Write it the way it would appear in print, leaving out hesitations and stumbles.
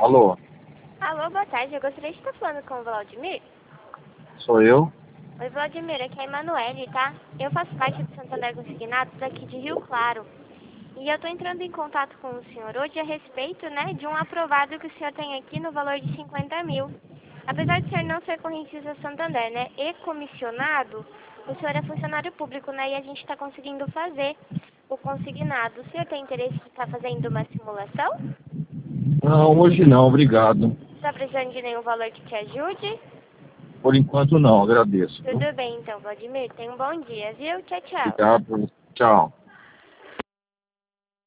Alô, Alô, boa tarde. Eu gostaria de estar falando com o Vladimir. sou eu? Oi, Vladimir, aqui é a Emanuele, tá? Eu faço parte do Santander Consignados daqui de Rio Claro. E eu tô entrando em contato com o senhor hoje a respeito, né, de um aprovado que o senhor tem aqui no valor de 50 mil. Apesar de o senhor não ser correntista Santander, né, e comissionado, o senhor é funcionário público, né, e a gente tá conseguindo fazer o consignado. O senhor tem interesse de estar fazendo uma simulação? Não, hoje não, obrigado. Tá precisando de nenhum valor que te ajude? Por enquanto não, agradeço. Viu? Tudo bem, então, Vladimir. Tenha um bom dia, viu? Tchau, tchau. Obrigado. Tchau.